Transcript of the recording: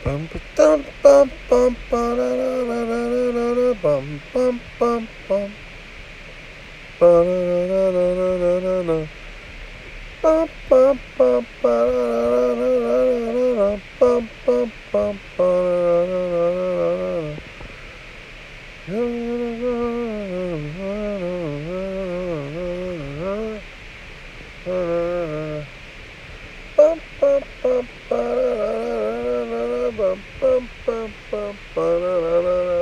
Bum bum bum bum ba da da da da da da bum bum bum bum ba da da da da da da bum bum bum ba da da da da da bum bum bum ba da da da da bum bum bum ba da da da da bum bum bum bum ba da da da